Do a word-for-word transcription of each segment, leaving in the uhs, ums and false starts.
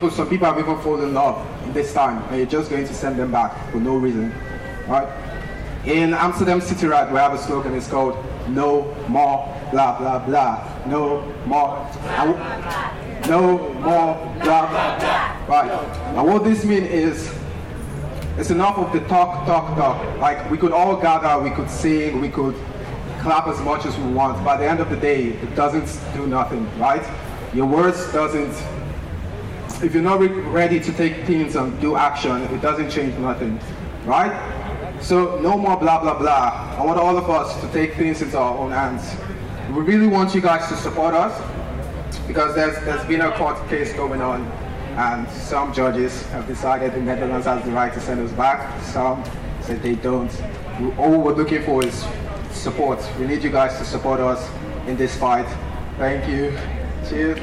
people, some people have even fallen in love in this time, and you're just going to send them back for no reason, right? In Amsterdam City Ride, we have a slogan, it's called no more blah blah blah, no more, no more blah blah blah, right? And what this means is, it's enough of the talk, talk, talk. Like, we could all gather, we could sing, we could clap as much as we want, but at the end of the day, it doesn't do nothing, right? Your words doesn't, if you're not re- ready to take things and do action, it doesn't change nothing, right? So no more blah, blah, blah. I want all of us to take things into our own hands. We really want you guys to support us, because there's, there's been a court case going on, and some judges have decided the Netherlands has the right to send us back. Some said they don't. All we're looking for is support. We need you guys to support us in this fight. Thank you. Cheers.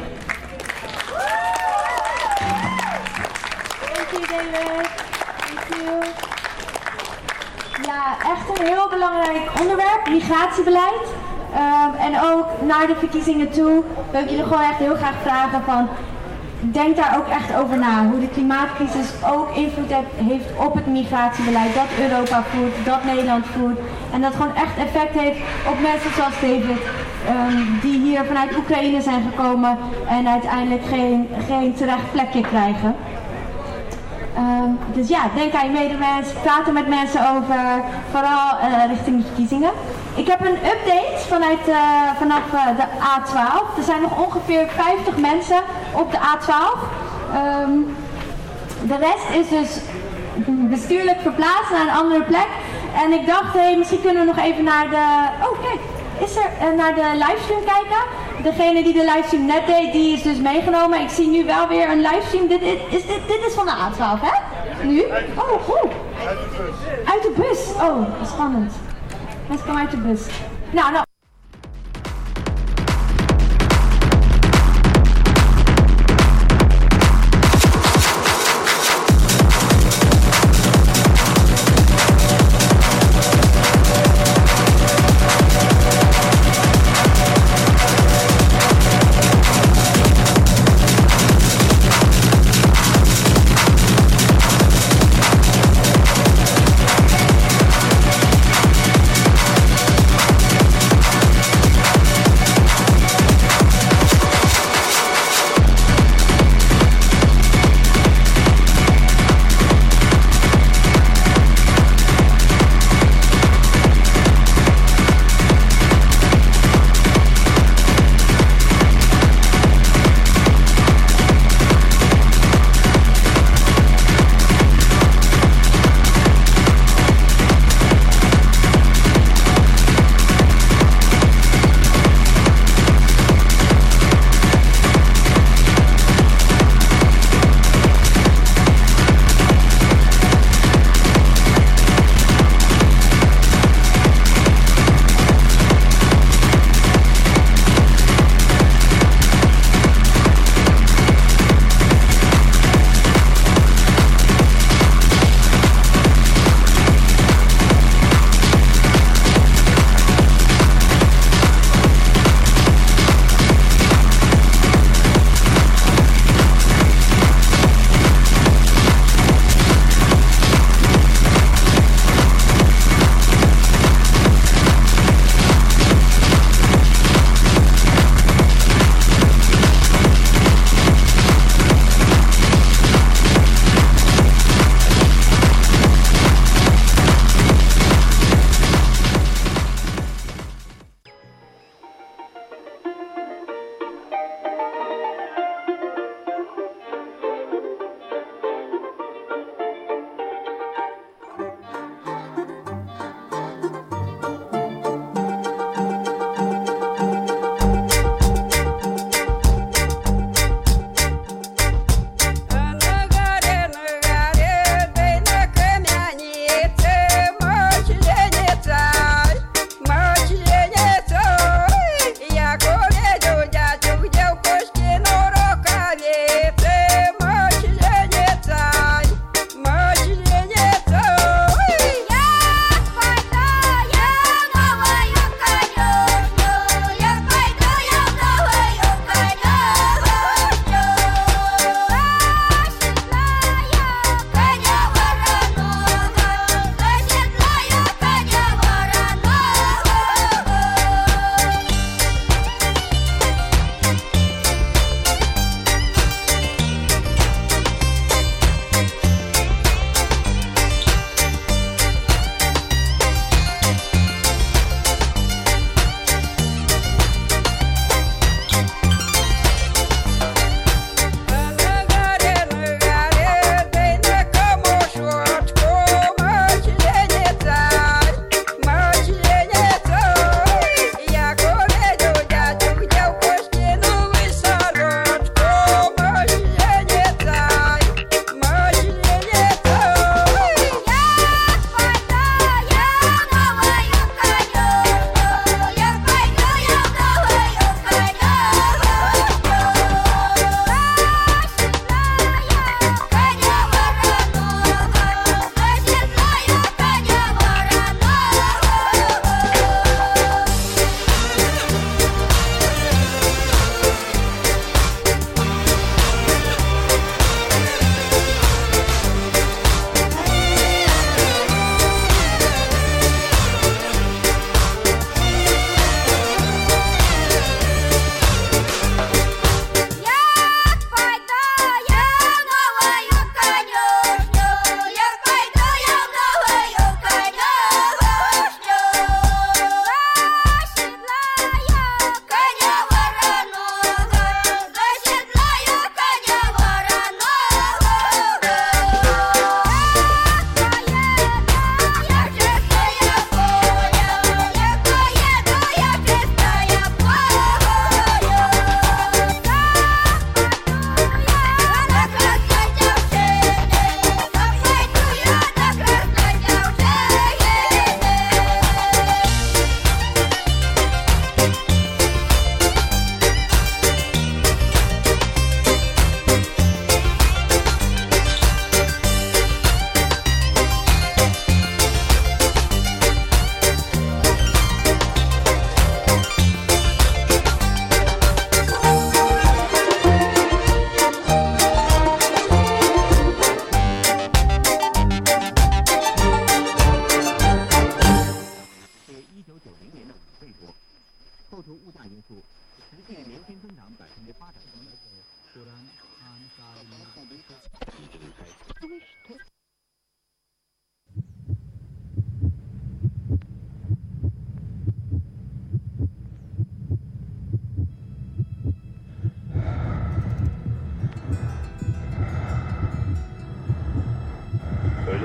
Thank you, David. Thank you. Ja, echt een heel belangrijk onderwerp, migratiebeleid. Um, en ook naar de verkiezingen toe wil ik jullie gewoon echt heel graag vragen van, denk daar ook echt over na. Hoe de klimaatcrisis ook invloed heeft op het migratiebeleid dat Europa voert, dat Nederland voert. En dat gewoon echt effect heeft op mensen zoals David, um, die hier vanuit Oekraïne zijn gekomen en uiteindelijk geen, geen terecht plekje krijgen. Um, dus ja, denk aan je medemens, praat er met mensen over, vooral uh, richting de verkiezingen. Ik heb een update vanuit, uh, vanaf uh, de A twaalf. Er zijn nog ongeveer vijftig mensen op de A twaalf. Um, de rest is dus bestuurlijk verplaatst naar een andere plek. En ik dacht, hey, misschien kunnen we nog even naar de... Oh kijk, is er uh, naar de livestream kijken? Degene die de livestream net deed, die is dus meegenomen. Ik zie nu wel weer een livestream. Dit is, is, dit, dit is van de A twaalf, hè? Nu? Oh, goed. Uit de bus. Oh, spannend. Mensen komen uit de bus. Nou, nou. We'll be right back.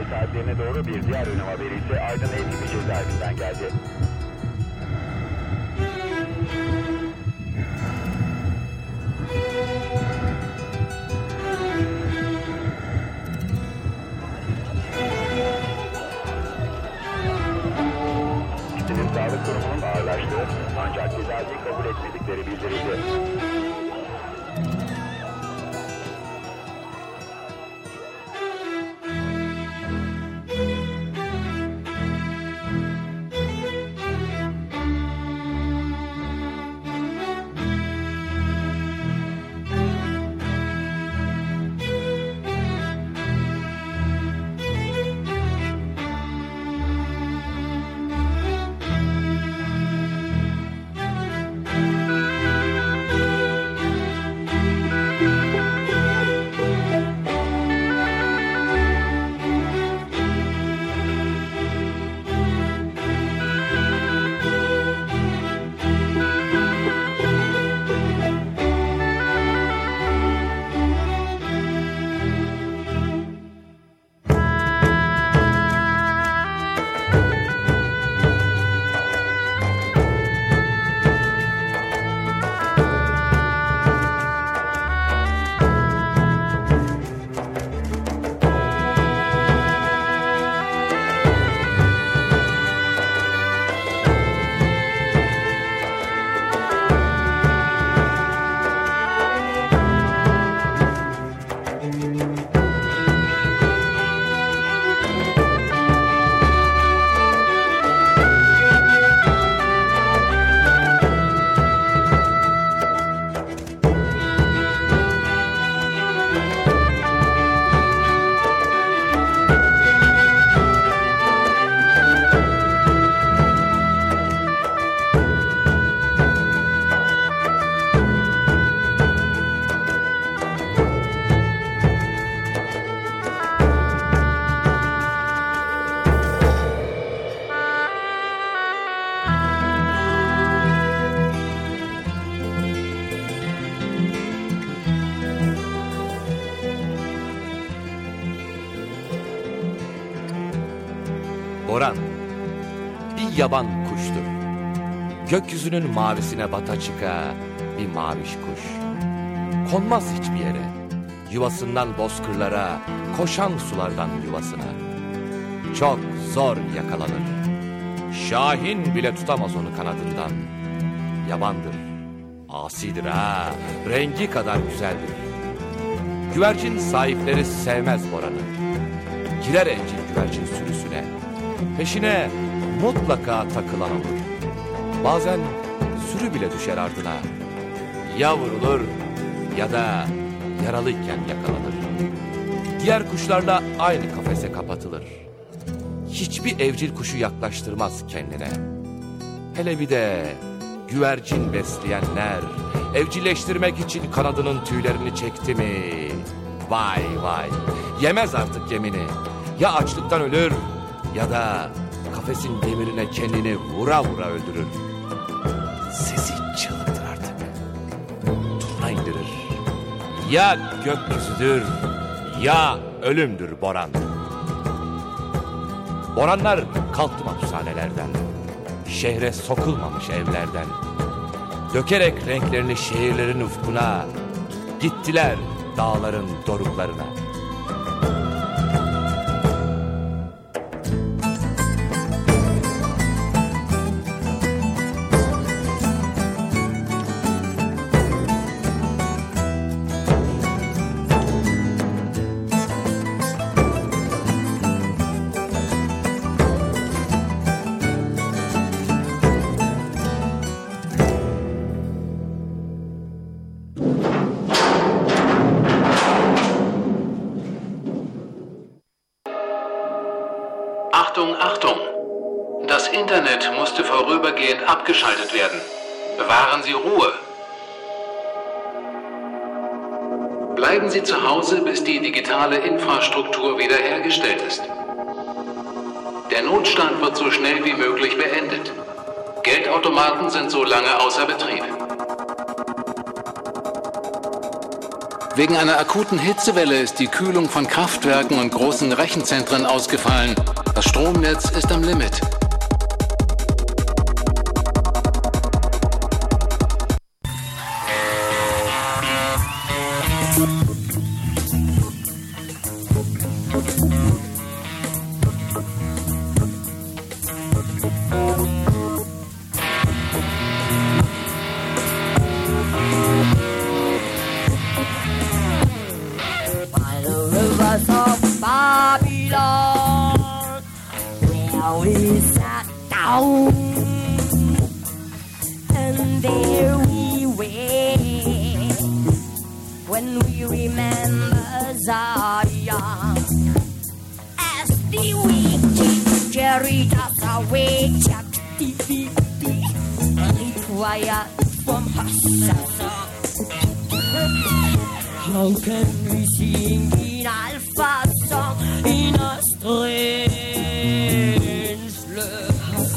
saatlerine doğru bir diğer önem haberi ise Aydın Eğitim Cezaevinden geldi. İkisinin sağlık durumunun ağırlaştığı ancak tedavi kabul etmedikleri bildirildi. Boran, bir yaban kuştur. Gökyüzünün mavisine bata çıka bir maviş kuş. Konmaz hiçbir yere, yuvasından bozkırlara, koşan sulardan yuvasına. Çok zor yakalanır. Şahin bile tutamaz onu kanadından. Yabandır, asidir ha, rengi kadar güzeldir. Güvercin sahipleri sevmez Boran'ı. Girer evcil güvercin sürüsüne. Peşine mutlaka takılan olur. Bazen sürü bile düşer ardına. Ya vurulur ya da yaralıyken yakalanır. Diğer kuşlarla aynı kafese kapatılır. Hiçbir evcil kuşu yaklaştırmaz kendine. Hele bir de güvercin besleyenler evcilleştirmek için kanadının tüylerini çekti mi? Vay vay, yemez artık yemini. Ya açlıktan ölür ya da kafesin demirine kendini vura vura öldürür. Sesi çığlıktır artık. Turna indirir. Ya gökyüzüdür ya ölümdür Boran. Boranlar kalktı hapishanelerden. Şehre sokulmamış evlerden. Dökerek renklerini şehirlerin ufkuna. Gittiler dağların doruklarına. Achtung, Achtung! Das Internet musste vorübergehend abgeschaltet werden. Bewahren Sie Ruhe. Bleiben Sie zu Hause, bis die digitale Infrastruktur wiederhergestellt ist. Der Notstand wird so schnell wie möglich beendet. Geldautomaten sind so lange außer Betrieb. Wegen einer akuten Hitzewelle ist die Kühlung von Kraftwerken und großen Rechenzentren ausgefallen. Das Stromnetz ist am Limit. How can we sing in alpha song in a strange love?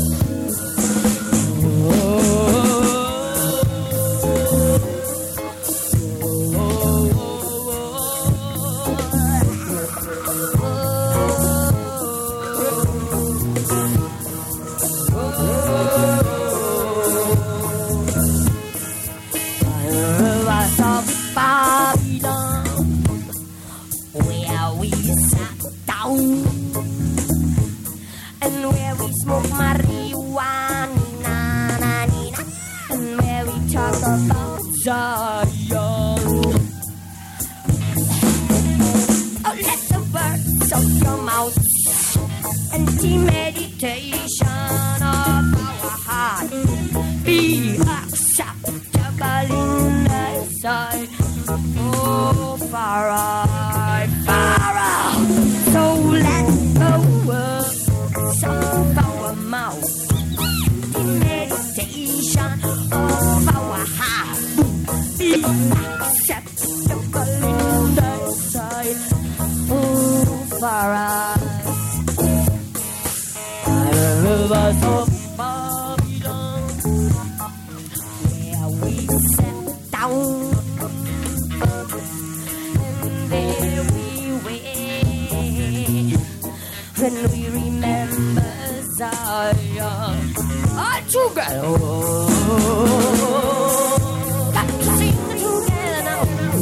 Meditation of our heart be acceptable in thy sight. Oh, far out, far out. So let the words of our mouth be meditation of our heart be acceptable in thy sight. Oh, far out. Rivers of Babylon, where we sat down, and there we wait, when we remember Zion. All together, got to sing together now.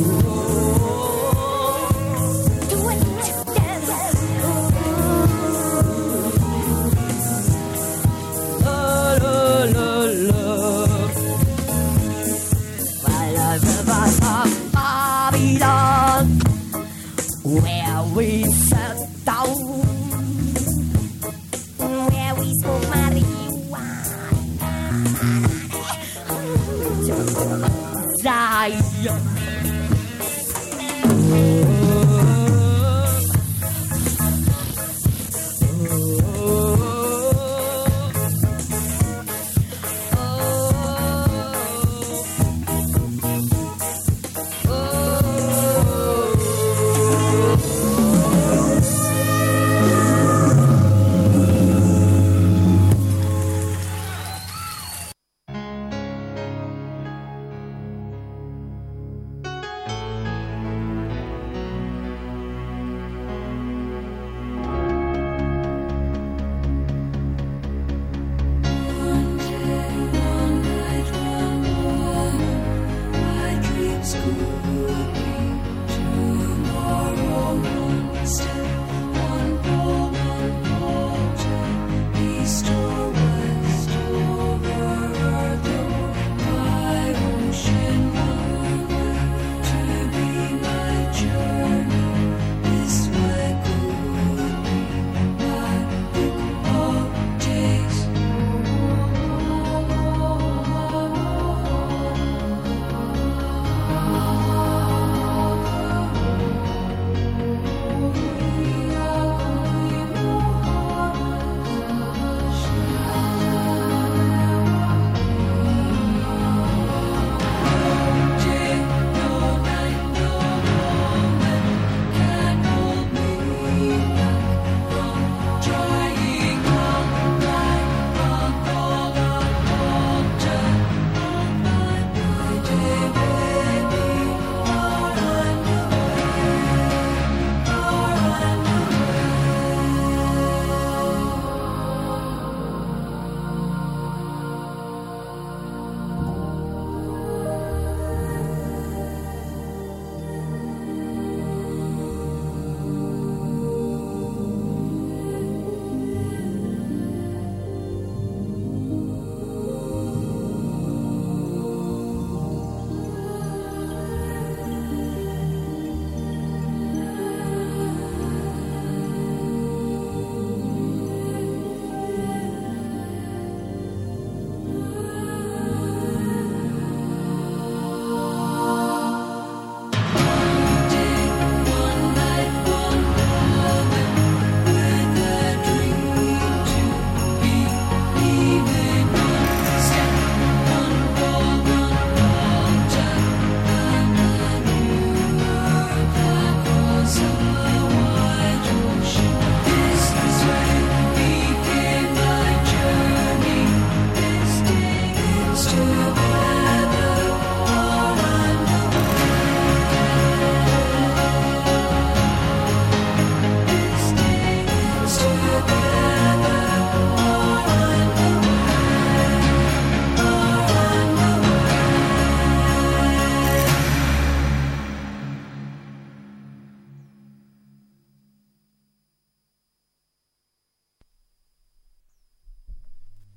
Do it together. Where we sat down, where we smoke marijuana, Zion.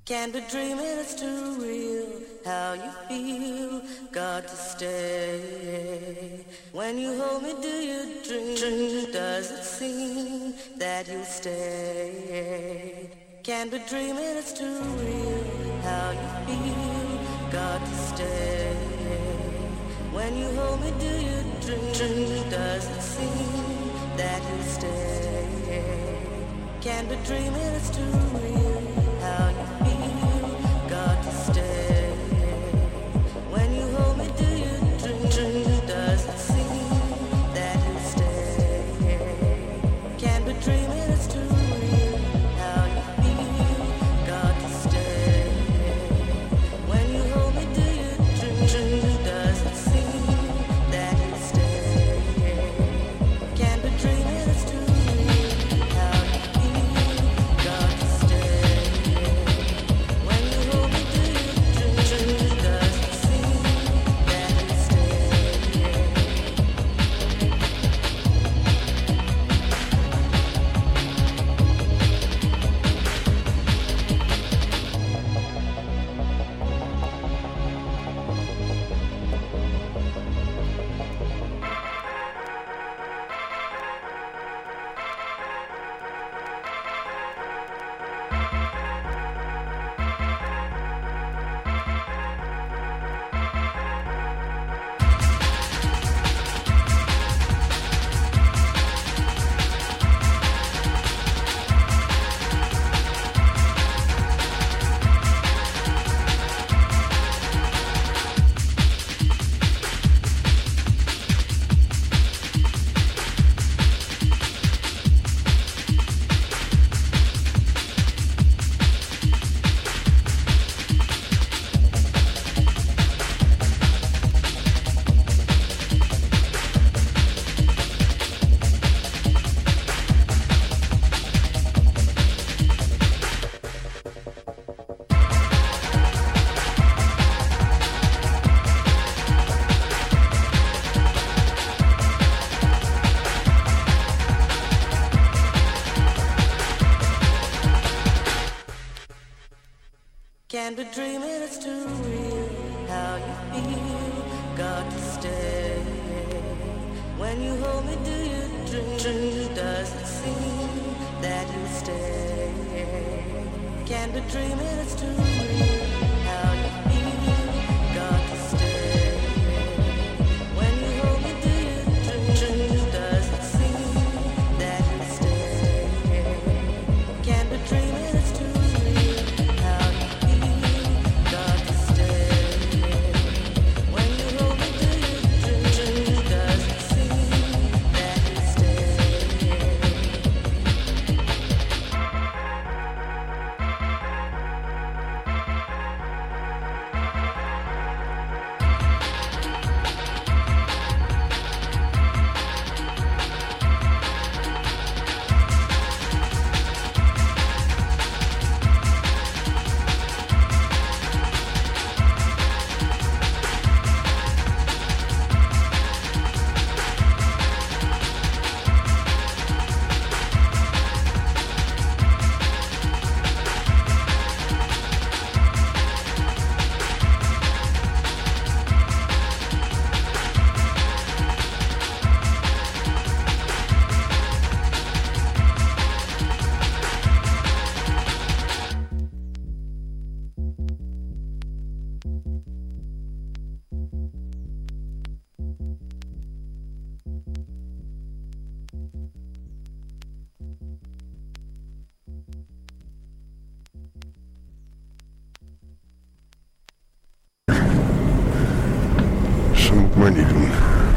Can't be dreaming, it's too real. How you feel, got to stay. When you hold me, do you dream? Does it seem that you'll stay? Can't be dreaming, it's too real. How you feel, got to stay. When you hold me, do you dream? Does it seem that you'll stay? Can't be dreaming, it's too real. How you feel, got to stay. When you hold me, do you dream? Does it seem that you'll stay? Can't be dreaming, it's too real. How you feel, got to stay. When you hold me, do you dream? Does it seem that you'll stay? Can't be dreaming, it's too real. How you feel, got to stay. When you hold me, do you dream? Does it seem that you'll stay? Can't be dreaming, it's too real. How you feel, got to stay. When you hold me, do you dream? Does it seem that you'll stay? Can't be dreaming, it's too real. How you feel, got to stay. When you hold me, do you dream? Does it seem that you'll stay? Can't be dreaming, it's too real. How you feel, got to stay. When you hold me, do you dream? Does it seem that you'll stay? Dat moet ik maar niet doen.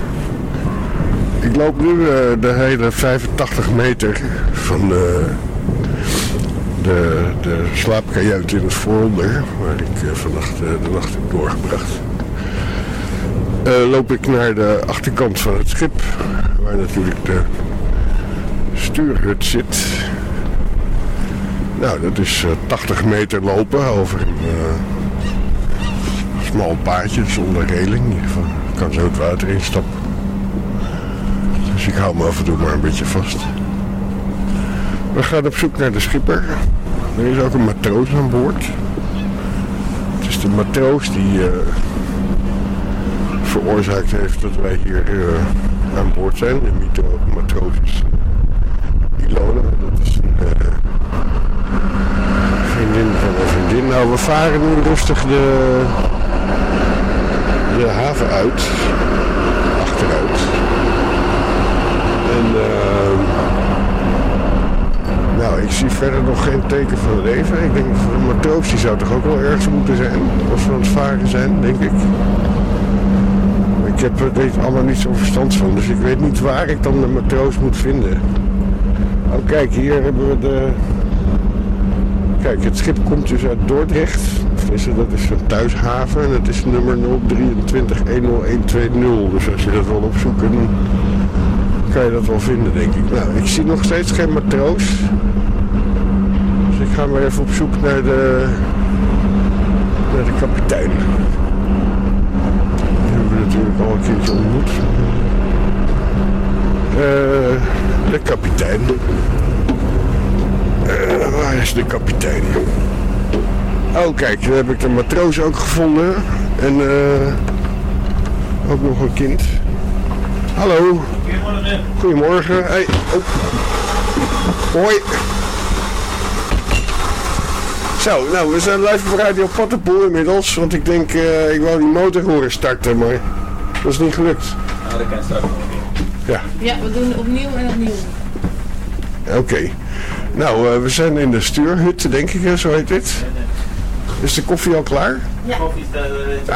Ik loop nu uh, de hele vijfentachtig meter van de, de, de slaapkajuit in het vooronder, waar ik uh, vannacht uh, de nacht heb doorgebracht. Uh, loop ik naar de achterkant van het schip, waar natuurlijk de stuurhut zit. Nou, dat is uh, tachtig meter lopen over een uh, smal paadje zonder reling. Je kan zo het water instappen. Dus ik hou me af en toe maar een beetje vast. We gaan op zoek naar de schipper. Er is ook een matroos aan boord. de matroos die uh, veroorzaakt heeft dat wij hier uh, aan boord zijn. De mitro- matroos is uh, Ilona, dat is een uh, vriendin van een vriendin. Nou, we varen nu rustig de, de haven uit, achteruit. En uh, nou, ik zie verder nog geen teken van leven. Ik denk dat een matroos die zou toch ook wel ergens moeten zijn, als we aan het varen zijn, denk ik. Ik heb er weet allemaal niet zo'n verstand van, dus ik weet niet waar ik dan de matroos moet vinden. Oh kijk, hier hebben we de... Kijk, het schip komt dus uit Dordrecht. Dat is een thuishaven en het is nummer nul drieëntwintig een nul een twee nul. Dus als je dat wil opzoeken, dan kan je dat wel vinden, denk ik. Nou, ik zie nog steeds geen matroos. Dus ik ga maar even op zoek naar de, naar de kapitein. Die hebben we natuurlijk al een keertje ontmoet. Uh, de kapitein. Uh, waar is de kapitein? Oh kijk, daar heb ik de matroos ook gevonden. En uh, ook nog een kind. Hallo. Goedemorgen. Goedemorgen. Hey. Oh. Hoi. Zo, nou we zijn live op Radio Pattenpoel inmiddels. Want ik denk, uh, ik wou die motor horen starten, maar dat is niet gelukt. Nou, dat kan straks nog een keer. Ja. Ja, we doen opnieuw en opnieuw. Oké. Okay. Nou, uh, we zijn in de stuurhut, denk ik, hè, zo heet dit. Is de koffie al klaar? Ja. Koffie is uh, ah.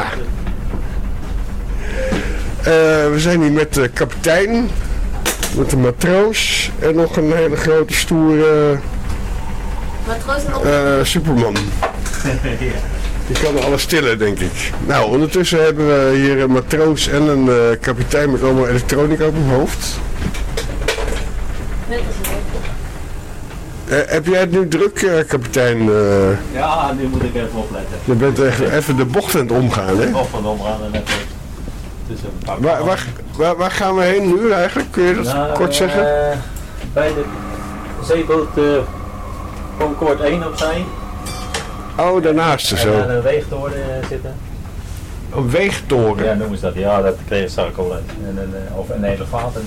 uh, We zijn hier met de kapitein, met de matroos en nog een hele grote stoere matroos en op... uh, Superman. Die kan alles stillen, denk ik. Nou, ondertussen hebben we hier een matroos en een uh, kapitein met allemaal elektronica op hun hoofd. Net als het. Uh, heb jij het nu druk, uh, kapitein? Uh, ja, nu moet ik even opletten. Je bent echt even de bocht aan het omgaan, hè? De bocht aan het omgaan en even tussen een paar waar, waar, waar, waar gaan we heen nu eigenlijk? Kun je dat nou, kort zeggen? Uh, bij de zeeboot uh, Concord één opzij. Oh, daarnaast er zo. En aan een weegtoren uh, zitten. Een weegtoren? Ja, noemen ze dat. Ja, dat kreeg ik al uit. En een, uh, of een elevator.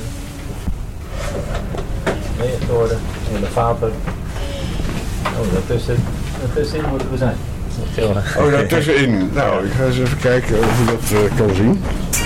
Weegtoren, elevator. Oh, daartussen, daartussenin moeten we zijn. Oh, daartussenin. Nou, ik ga eens even kijken of ik dat uh, kan zien.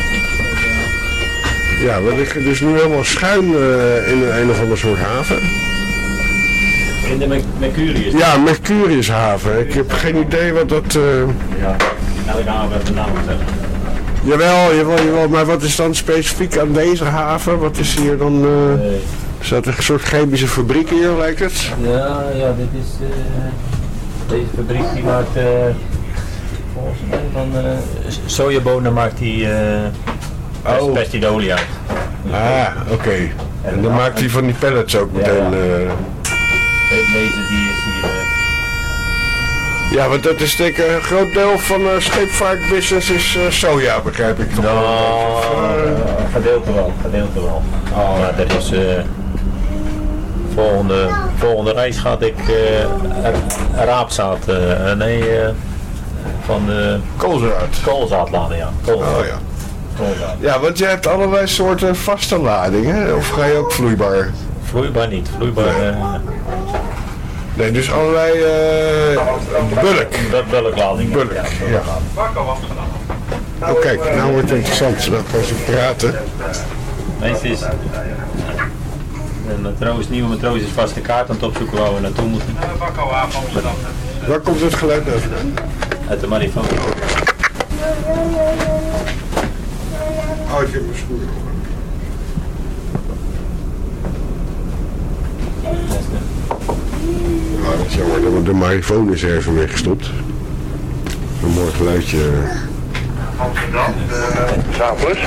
Ja, we liggen dus nu helemaal schuin uh, in een, een of ander soort haven. In de Mercurius? Ja, Mercuriushaven. Ik heb geen idee wat dat... Uh... Ja, elke haven heeft een naam gezegd. Jawel, jawel, jawel. Maar wat is dan specifiek aan deze haven? Wat is hier dan... Uh... Nee. Staat er een soort chemische fabriek hier, lijkt het? Ja, ja, dit is... Uh, deze fabriek die maakt... Uh, volgens mij van... Uh, sojabonen maakt die... Uh, oh. Pest die de olie uit. Ah, oké. Okay. En, en dan uh, maakt hij van die pellets ook meteen... Ja, ja. Uh... Deze die is hier... Uh... Ja, want dat is denk ik een groot deel van de uh, scheepvaartbusiness is uh, soja, begrijp ik toch? Nou, uh, uh, gedeelte wel, gedeelte wel. Oh, maar dat is... Uh, volgende, volgende reis gaat ik uh, raapzaad, uh, nee, uh, van de... Koolzaad. Koolzaad laden, ja. Koolzaad. Oh ja. Koolzaad. Ja, want je hebt allerlei soorten vaste ladingen, of ga je ook vloeibaar? Vloeibaar niet, vloeibaar... Nee, uh, nee dus allerlei uh, bulk. Bulkladingen. Bulk, ja. ja. Oh kijk, nou wordt het interessant, dan gaan ze praten. Meestal is... Een matroos, nieuwe matroos is vast de kaart aan het opzoeken waar we naartoe moeten. Waar komt het geluid uit? Uit de marifoon. Oh, ik heb mijn schoenen. Nou, dat is jammer, want de marifoon is er even weggestopt. Een mooi geluidje. Amsterdam, Zuidplus.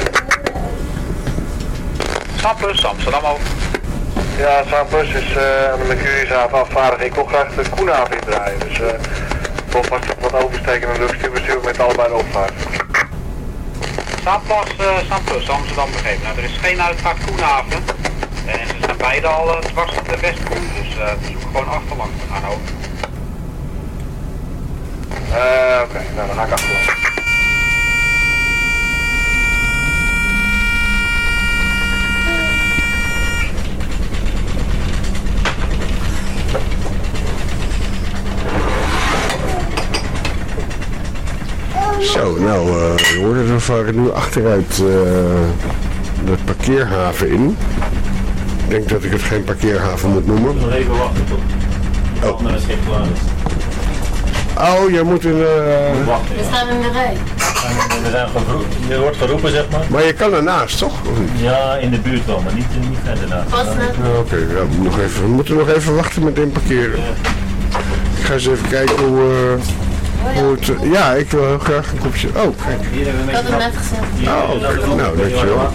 Zuidplus, Amsterdam ook. Ja, Zuidplus is uh, aan de Mercuriushaven afvaardig. Ik wil graag de Koenhaven indraaien. Dus uh, voor vast wat oversteken en luchtstuurbestuur met allebei de opvaart. Zuidplus, uh, Zuidplus, Amsterdam begrepen. Nou, er is geen uitvaart Koenhaven. En ze zijn beide al uh, dwars op de Westkoen. Dus uh, we zoeken gewoon achterlangs te gaan ook. Uh, Oké, okay. Nou dan ga ik achterlangs. Zo, nou, uh, je hoort het, we varen nu achteruit uh, de parkeerhaven in. Ik denk dat ik het geen parkeerhaven moet noemen. Nog even wachten tot het oh. andere schip klaar is. Oh, jij moet in de... Uh... Wachten. We staan in de rij. We zijn geroepen, je wordt geroepen, zeg maar. Maar je kan ernaast, toch? Ja, in de buurt wel, maar niet, niet verder naast. Vast net. Oké, okay, ja, we, nog even, we moeten nog even wachten met inparkeren. Ja. Ik ga eens even kijken hoe... Uh... Hoe het, ja, ik wil heel graag een kopje... Oh, kijk. Ik had het net gezegd. Oh, kijk. Nou, dankjewel.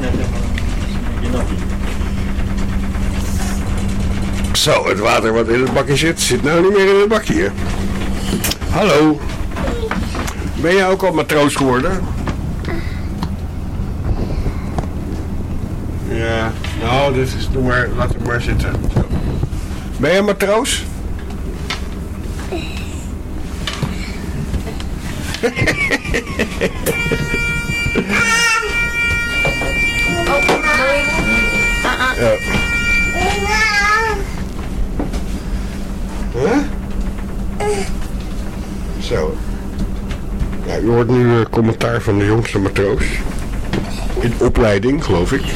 Zo, het water wat in het bakje zit, zit nou niet meer in het bakje. Hallo. Ben jij ook al matroos geworden? Ja, nou, dit is... Doe maar, laat het maar zitten. Zo. Ben jij matroos? Ja. Huh? Zo. Ja, u hoort nu uh, commentaar van de jongste matroos. In opleiding, geloof ik.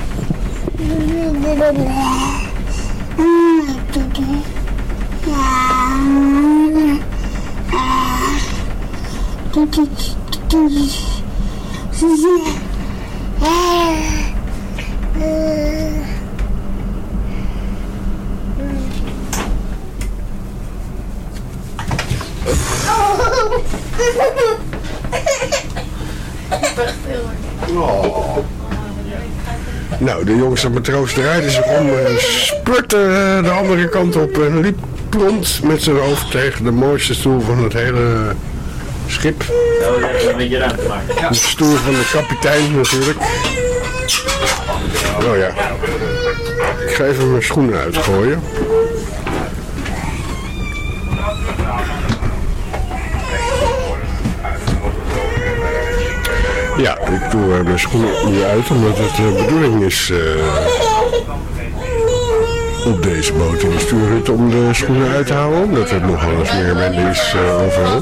Oh. Nou, de jongste matroos draaide zich om en spurte de andere kant op en liep rond met zijn hoofd tegen de mooiste stoel van het hele schip. Nou, dat is een beetje ruimte maken. Ja. De stoel van de kapitein natuurlijk. Nou ja, ik ga even mijn schoenen uitgooien. Ja, ik doe uh, mijn schoenen nu uit omdat het de uh, bedoeling is uh, op deze boot in de stuurhut om de schoenen uit te halen, omdat er nog wel eens meer mensen is uh, overal.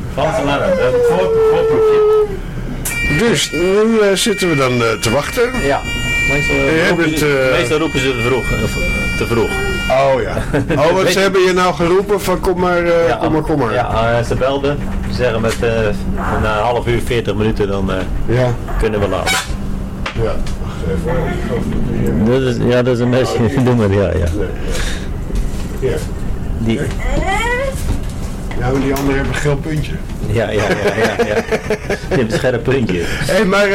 Dus nu uh, zitten we dan uh, te wachten. Ja, meestal, uh, roepen, bent, uh... meestal roepen ze te vroeg. Te vroeg. Oh ja. Oh, wat ze hebben je nou geroepen van kom maar, uh, ja, kom maar, kom maar. Ja, uh, ze belden. Ze zeggen met uh, na een half uur, veertig minuten dan uh, ja. kunnen we laden. Ja, wacht even. Dat is, ja, dat is een mesje. Doe maar, ja, ja. Ja. Die. Ja, maar die anderen hebben een geel puntje. Ja, ja, ja, ja, ja. Die hebben een scherp puntje. Hé, hey, maar... Uh...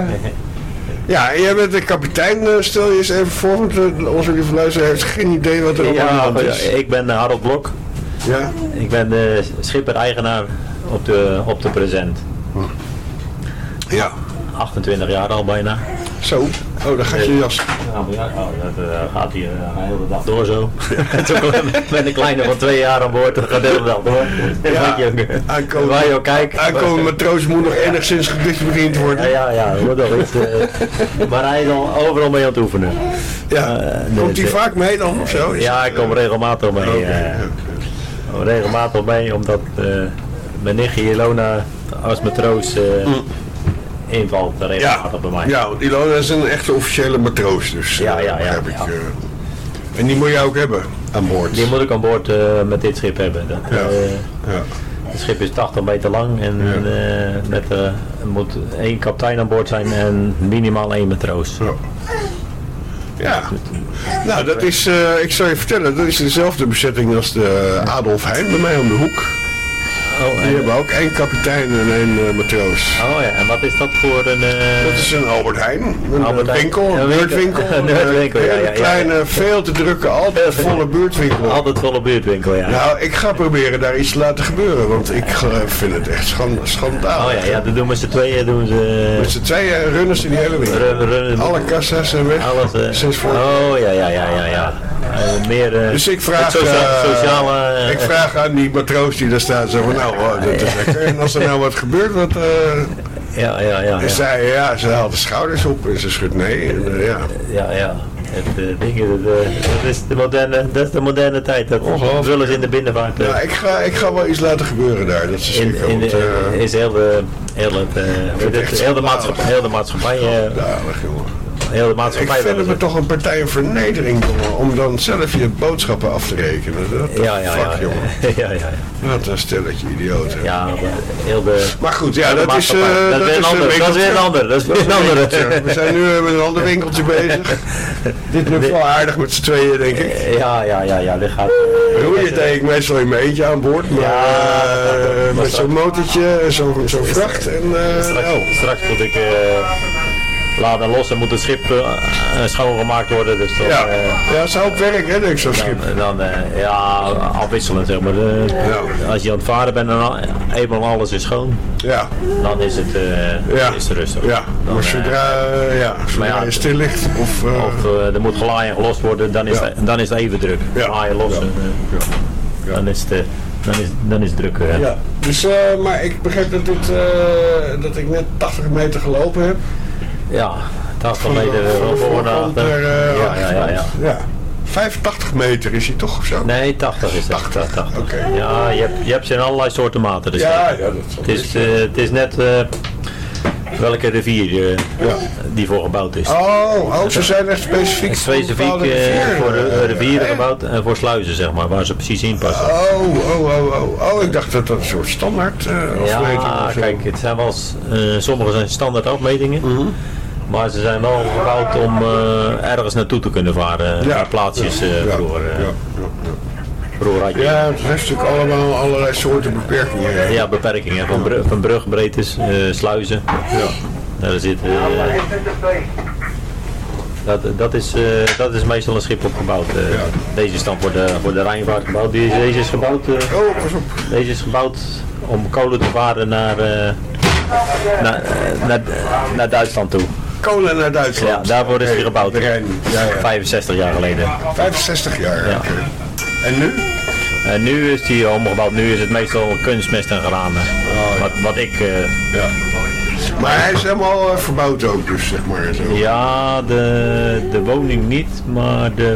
Ja, en jij bent de kapitein, uh, stel je eens even voor, want uh, onze lieve luisteraar heeft geen idee wat er allemaal ja, aan is. Ja, ik ben uh, Harold Blok. Ja? Ik ben de schipper-eigenaar op de, op de present. Ja. achtentwintig jaar al bijna. Zo, oh, daar gaat je jas. Ja, maar ja, oh, dat uh, gaat hier uh, de hele dag door zo. Met een kleine van twee jaar aan boord, dat gaat de hele dag door. Ja, aankomen, waar je ook kijkt. Aankomen matroos moet nog enigszins gedisciplineerd worden. Ja, ja, ja, dat wordt wel iets. Uh, maar hij is al overal mee aan het oefenen. Ja, uh, komt hij uh, vaak mee dan of zo? Ja, ik kom regelmatig mee. Okay, uh, okay. Regelmatig mee, omdat uh, mijn nichtje Ilona als matroos... Uh, mm. invalt regelmatig ja, bij mij. Ja, want Ilona is een echte officiële matroos, dus ja, ja, ja, heb ja. ik. Uh, en die moet je ook hebben aan boord. Die moet ik aan boord uh, met dit schip hebben. Dat, ja. Uh, ja. Het schip is tachtig meter lang en ja. uh, met, uh, er moet één kapitein aan boord zijn en minimaal één matroos. Ja. Ja, nou dat is, uh, ik zal je vertellen, dat is dezelfde bezetting als de Adolf Heijn bij mij om de hoek. Oh, die hebben ook één kapitein en één uh, matroos. Oh ja, en wat is dat voor een... Uh... Dat is een Albert Heijn, een Albert winkel, een buurtwinkel. Een buurtwinkel, ja, ja, ja. Een kleine, ja, ja. veel te drukke, altijd volle buurtwinkel. Altijd volle buurtwinkel, ja. Nou, ik ga proberen daar iets te laten gebeuren, want ik uh, vind het echt schand, schandalig. Oh ja, ja, dat doen met z'n tweeën, doen ze... Met z'n tweeën runnen ze die hele winkel. Run, run, Alle kassa's zijn weg. Alles, uh... Sinds voor... Oh ja, ja, ja, ja, ja. meer uh, dus ik vraag, socia uh, sociale... Uh, ik vraag aan die matroos die daar staat, zo van nou, oh, dat is lekker. En als er nou wat gebeurt, wat... Uh, ja, ja, ja. En ja. zij, ja, ze haalt de schouders op en ze schudt nee. En, uh, ja. ja, ja. Het, uh, ding, dat, uh, dat, is de moderne, dat is de moderne tijd. Dat zullen ze in de binnenvaart. Uh, ja, ik ga, ik ga wel iets laten gebeuren daar. Dat is, in, in want, de, uh, is heel de, heel het, uh, dit, heel de maatschappij. Heel de maatschappij uh, dalig, jongen. Heel de maatschappij. Ik vind het me toch een partij een vernedering, jongen, om dan zelf je boodschappen af te rekenen. Dat, ja, ja, fuck, ja, jongen. ja, ja, ja. Wat een stelletje idioten. Ja, maar heel de... Maar goed, ja, dat is, uh, dat, dat, is is ander, dat is weer een ander. Dat is weer een ander. We zijn nu met een ander winkeltje bezig. Dit lukt wel aardig met z'n tweeën, denk ik. Ja, ja, ja, ja. Dit gaat... Roeien deed ik meestal in mijn eentje aan boord, maar ja, uh, met zo'n motortje, zo'n zo vracht en... Uh, straks, oh. straks moet ik... Uh, laden los en moet het schip uh, schoongemaakt worden. Dus dan, ja, uh, ja, het is een hoop werk, hè, denk ik, zo'n schip. Dan, dan uh, ja, afwisselen, zeg maar. Uh, ja. Als je aan het varen bent en eenmaal alles is schoon, ja. dan is het, uh, ja. is het rustig. Ja, dan, maar zodra, uh, ja, zodra ja, je stil ligt of... Uh, of uh, er moet gelaaien en gelost worden, dan is, ja. het, dan is het even druk. Ja. Gelaaien, lossen, ja. uh, ja. dan is het... Uh, Dan is, dan is het druk. Uh. Ja, dus, uh, maar ik begrijp dat, dit, uh, dat ik net tachtig meter gelopen heb. Ja, tachtig meter voor de ja, ja, ja, ja. ja. vijfentachtig meter is hij toch of zo? Nee, tachtig is het. tachtig, tachtig. Oké. Okay. Ja, je hebt, je hebt ze in allerlei soorten maten. Dus ja, ja, dat het is, uh, het is net uh, welke rivier uh, ja. die voor gebouwd is. Oh, oh ze zijn echt specifiek, specifiek voor, uh, voor de rivieren uh, gebouwd en voor sluizen, zeg maar, waar ze precies in passen. Oh, oh, oh, oh, oh, ik dacht dat dat een soort standaard uh, afmeting was. Ja, kijk, het zijn wel, uh, sommige zijn standaard afmetingen. Mm-hmm. Maar ze zijn wel gebouwd om uh, ergens naartoe te kunnen varen, ja, naar plaatsjes uh, ja, vroeger. Uh, ja, ja, ja. Vroeger had je... Ja, het heeft natuurlijk allemaal allerlei soorten beperkingen. Ja, ja beperkingen. Van, brug, van brugbreedtes, uh, sluizen. Ja. Daar zit... Uh, dat, dat, is, uh, dat is meestal een schip opgebouwd. Uh, ja. Deze is dan voor de, voor de Rijnvaart gebouwd. Deze, deze is gebouwd... Uh, oh, pas op. Deze is gebouwd om kolen te varen naar, uh, naar, uh, naar, naar Duitsland toe. Kolen naar Duitsland? Ja, daarvoor is hij gebouwd. Ja, ja. vijfenzestig jaar geleden. vijfenzestig jaar, ja. Okay. En nu? En nu is hij omgebouwd. Nu is het meestal kunstmest en granen. Oh, ja. wat, wat ik... Uh, ja. Maar hij is helemaal uh, verbouwd ook, dus zeg maar. Zo. Ja, de, de woning niet, maar de,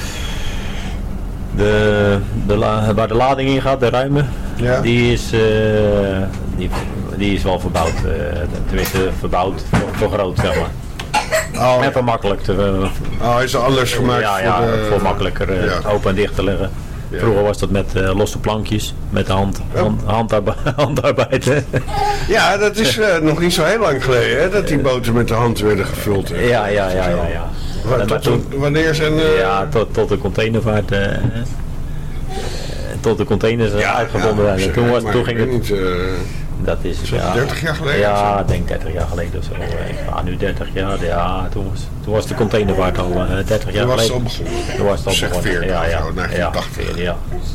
de, de la, waar de lading in gaat, de ruime, ja. die, is, uh, die, die is wel verbouwd. Uh, tenminste, verbouwd voor, voor groot, zeg maar. Oh, en voor makkelijk te... Uh, oh, hij is anders gemaakt ja, voor, ja, de, voor makkelijker uh, ja. open en dicht te leggen. Ja. Vroeger was dat met uh, losse plankjes, met de hand, hand, handarbe handarbeid. Ja, dat is uh, nog niet zo heel lang geleden, hè, dat die boten met de hand werden gevuld. Hè. Ja, ja, ja, ja, ja. Wat, tot, toen, wanneer zijn... Uh... Ja, tot, tot de containervaart, uh, tot de containers ja, uitgevonden werden. Ja, toen, was, toen ging het... Niet, uh... Dat is, is ja, dertig jaar geleden? Ja, ik denk dertig jaar geleden of zo. Ik ga nu dertig jaar. Ja, toen was, toen was de containervaart al uh, dertig jaar toen geleden. Was het al begonnen. Toen was het al zeg begonnen. veertig, ja, ja, zo, negentien tachtig. Ja, ja.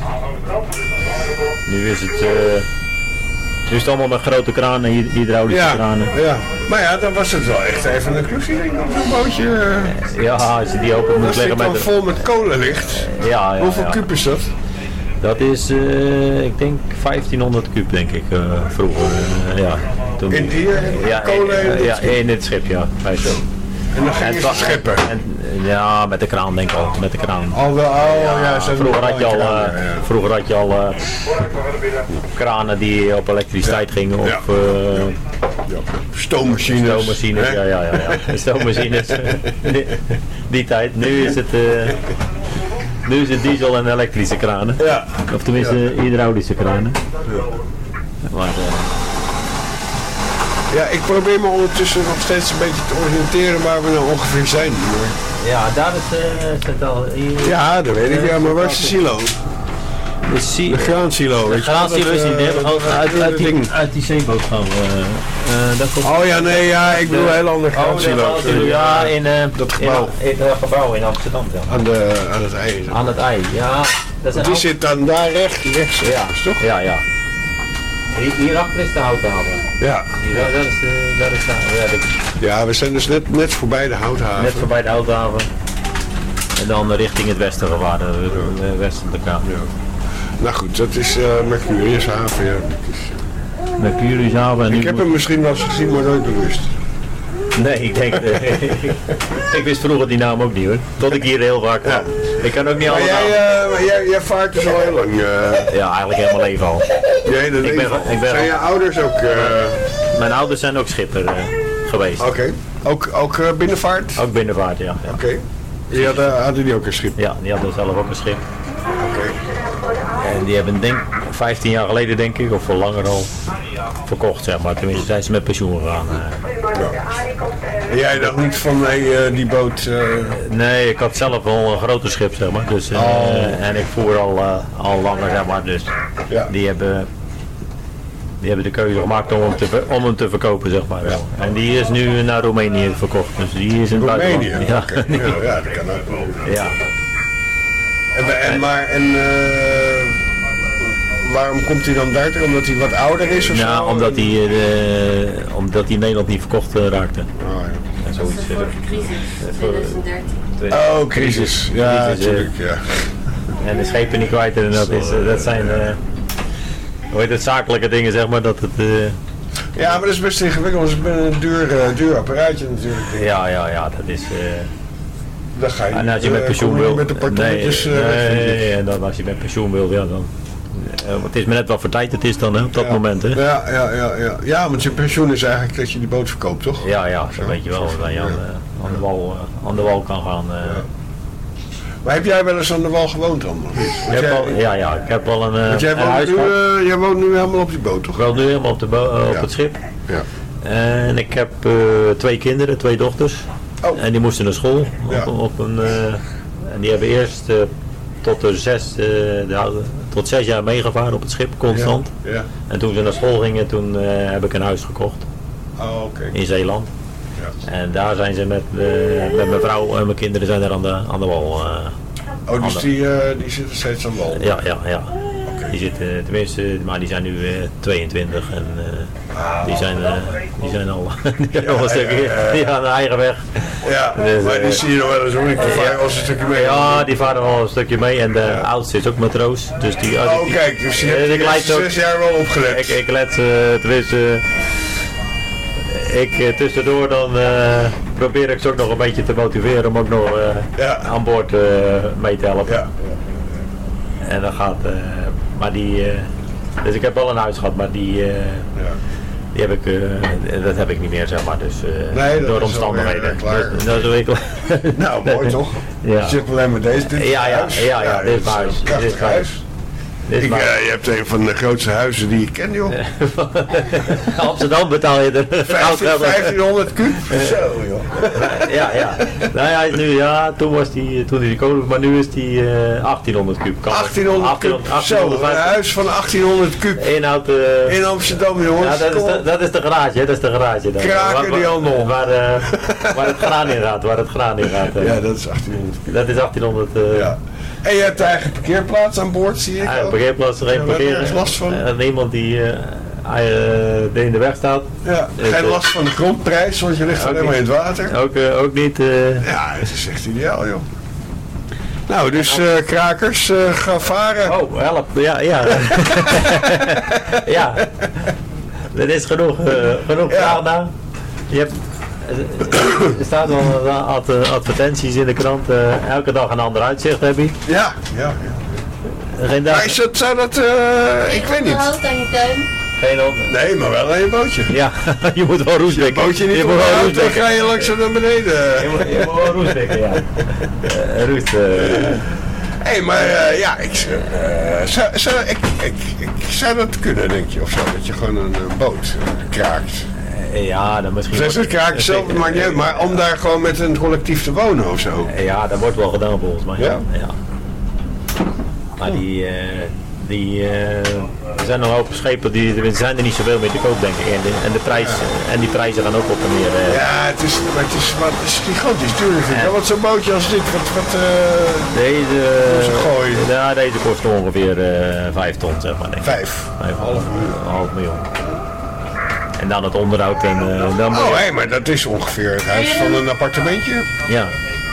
Nu is het... Uh, nu is het allemaal met grote kranen, hydraulische ja, kranen. Ja, maar ja, dan was het wel echt even een klusje op zo'n bootje. Uh, ja, als je die open moet leggen met... Als het vol met kolen ligt. Ja, ja, hoeveel ja. kuub is dat? Dat is, uh, ik denk vijftienhonderd kuub, denk ik, uh, vroeger. Uh, ja, toen, in hier? Ja, kolen in, in, uh, ja, in het schip, ja. Bij zo. En dan ging je ze scheppen? En, ja, met de kraan, denk ik al. Met de kraan. Al wel, oh, ja, ja, vroeger, had je al, uh, ja. vroeger had je al uh, kranen die op elektriciteit ja. gingen. Of, ja. uh, ja. Stoommachines. Stoommachines, ja, ja, ja. ja. Stoommachines. die, die tijd. Nu is het... Uh, Nu is het diesel en elektrische kranen. Ja. Of tenminste ja. hydraulische kranen. Ja. Maar, uh... ja, ik probeer me ondertussen nog steeds een beetje te oriënteren waar we nou ongeveer zijn. Maar... Ja, daar is uh, het al. Hier... Ja, dat weet ik. Ja, maar waar is de silo? De, si de graansilo. De graansilo is niet. Uh, uit, uit, uit, die, uit die zeeboot gaan we. Uh, dat komt... Oh ja, nee, ja, ik bedoel een heel ander graansilo. Oh, ja, in uh, dat gebouw. In, in, in dat gebouw in Amsterdam. Ja. Aan, de, aan het ei. Zo. Aan het ei, ja. Dat die ook... zit dan daar recht, rechts, ja. toch? Ja, ja. Hier, hierachter is de houthaven. Ja. Hier, dat is de, dat is de, ja, de... ja, we zijn dus net, net voorbij de houthaven. Net voorbij de houthaven. En dan richting het westen gevaren, uh, westelijke kant. Ja. Nou goed, dat is uh, Mercuriushaven. Ja. Mercuriushaven. En ik nu heb hem misschien wel eens gezien, maar nooit bewust. Nee, ik denk, uh, ik wist vroeger die naam ook niet hoor. Tot ik hier heel vaak kwam. Ja. Ik kan ook niet maar alle jij, uh, jij, jij vaart dus al heel lang? Uh... Ja, eigenlijk heel mijn leven al. Nee, dat ik ben, ik ben zijn al... je ouders ook? Uh... Mijn ouders zijn ook schipper uh, geweest. Oké, okay. ook, ook uh, binnenvaart? Ook binnenvaart, ja. ja. Oké. Okay. Die hadden, hadden die ook een schip? Ja, die hadden zelf ook een schip. Oké. Okay. En die hebben denk vijftien jaar geleden denk ik, of veel langer al, verkocht zeg maar. Tenminste zijn ze met pensioen gegaan. Ja. En jij dacht niet van hey, uh, die boot... Uh... Nee, ik had zelf wel een groter schip zeg maar. Dus, uh, oh. En ik voer al, uh, al langer zeg maar. Dus ja. die hebben... Die hebben de keuze gemaakt om hem te, om hem te verkopen, zeg maar. Ja. En die is nu naar Roemenië verkocht. Dus die is in het Roemenië? Ja. Okay. ja, ja, dat kan ook. Ja. En, en, maar, en uh, waarom komt hij dan daar? Omdat hij wat ouder is of ja, zo? Omdat hij, uh, omdat hij in Nederland niet verkocht uh, raakte. Oh, ja. En zoiets. Voor de crisis, twintig dertien. Oh, crisis. Ja, natuurlijk. Ja. En de schepen niet kwijt. En dat, is, uh, dat zijn... Uh, Hoe heet het, zakelijke dingen zeg maar, dat het... Uh... Ja, maar dat is best ingewikkeld, dat is een duur, uh, duur apparaatje natuurlijk. Ja, ja, ja, dat is... Uh... Dan ga je en als je uh, met pensioen wil... met de partonnetjes... Nee, uh, nee, en dan als je met pensioen wil, ja dan... Uh, het is maar net wat voor tijd het is dan, hè, op dat ja. moment, hè. Ja, ja, ja, ja. Ja, want je pensioen is eigenlijk dat je die boot verkoopt, toch? Ja, ja, zo weet je wel, dat je aan, uh, aan, de wal, uh, aan de wal kan gaan... Uh... Ja. Maar heb jij wel eens aan de wal gewoond dan? Jij, wel, ja, ja, ik heb wel een, uh, jij een woont huis nu, uh, jij woont nu helemaal op die boot, toch? Ik woon nu helemaal op, de bo- uh, op ja. het schip. Ja. En ik heb uh, twee kinderen, twee dochters. Oh. En die moesten naar school. Ja. Op, op een, uh, en die hebben eerst uh, tot, de zes, uh, de, tot zes jaar meegevaren op het schip, constant. Ja. Ja. En toen ze naar school gingen, toen uh, heb ik een huis gekocht. Oh, okay. In Zeeland. Ja. En daar zijn ze met, uh, met mijn vrouw en mijn kinderen zijn er aan de, aan de wal. Uh, Oh, dus die, uh, die zitten steeds aan de wal? Ja, ja, ja. Okay. Die zitten, tenminste, maar die zijn nu uh, tweeëntwintig en uh, ah, die, zijn, uh, die zijn al, die zijn ja, al een stukje, ja, ja. die gaan hun eigen weg. Ja, dus, maar die uh, zie je nog wel eens hoor, die varen wel een stukje mee. Ja, die varen wel een stukje mee en de ja. oudste is ook matroos. Dus die, oh, die, kijk, dus je hebt uh, zes jaar wel opgelet. Ik, ik let, uh, tenminste, uh, ik uh, tussendoor dan... Uh, probeer ik ze ook nog een beetje te motiveren om ook nog uh, ja. aan boord uh, mee te helpen. Ja. Ja. En dan gaat, uh, maar die, uh, dus ik heb wel een huis gehad, maar die, uh, ja. die heb ik, uh, dat heb ik niet meer zeg maar, dus uh, nee, door omstandigheden. Dat, dat is ik. Nou, mooi toch? Ja. Je zit alleen maar deze, dit is ja, ja, huis. Ja, ja, ja, dit is huis. Dit is huis. Ik, uh, je hebt een van de grootste huizen die ik ken, joh. Amsterdam betaal je er vijftienhonderd kuub? Zo, joh. Ja, ja. Nou ja, nu, ja, toen was die, toen is die koning, maar nu is die uh, achttienhonderd kuub. achttienhonderd kuub, zo, een huis van achttienhonderd kuub. Inhoud, uh, in Amsterdam, jongens. Ja, dat, is de, dat is de garage, hè, dat is de garage. Dan. Kraken die handel. Waar, uh, waar het graan in gaat, waar het graan in gaat. Uh. Ja, dat is achttienhonderd kuub. Dat is achttienhonderd. Uh, ja. En je hebt eigen parkeerplaats aan boord, zie ik. Eigen parkeerplaats, geen parkeren. Er last van. En iemand die uh, uh, in de weg staat. Ja, geen uh, last van de grondprijs, want je ligt alleen maar in het water. Ook, uh, ook niet. Uh... Ja, het is echt ideaal, joh. Nou, dus uh, krakers, uh, gaan varen. Oh, help. Ja, ja. Ja. Dat is genoeg, uh, genoeg ja. gedaan. Je hebt... Er staan al ad, advertenties in de krant, uh, elke dag een ander uitzicht heb je. Ja, ja, ja. Geen dag. Maar is dat, zou dat, uh, ik weet niet. Geen hout aan je tuin? Geen hond. Nee, maar wel aan je bootje. Ja, je moet wel roestbekken. Je bootje niet je moet wel roest, dan ga je langzaam naar beneden. Je moet, je moet wel roestbekken, ja. Uh, roest. Uh. Hé, hey, maar uh, ja, ik, uh, zou, zou, ik, ik, ik zou dat kunnen, denk je, of zo. Dat je gewoon een uh, boot uh, kraakt. Ja, dan misschien... Dus dat kraakt zelf, maakt niet uit, maar om daar gewoon met een collectief te wonen of zo. Ja, dat wordt wel gedaan volgens mij. Ja? Ja. Maar die... Uh, die uh, er zijn nog een hoop schepen, die, er zijn er niet zoveel meer te koop denk ik. En de, en de, prijs, ja. en die prijzen gaan ook op en neer. Uh. Ja, het is, maar het is, maar het is gigantisch duur. Ja. Want zo'n bootje als dit, wat... wat uh, deze, gooien. Ja, deze kost ongeveer uh, vijf ton, zeg maar. Denk ik. Vijf? Vijf, half miljoen. Half miljoen. En dan het onderhoud en uh, dan oh, hé, hey, maar dat is ongeveer het huis van een appartementje. Ja.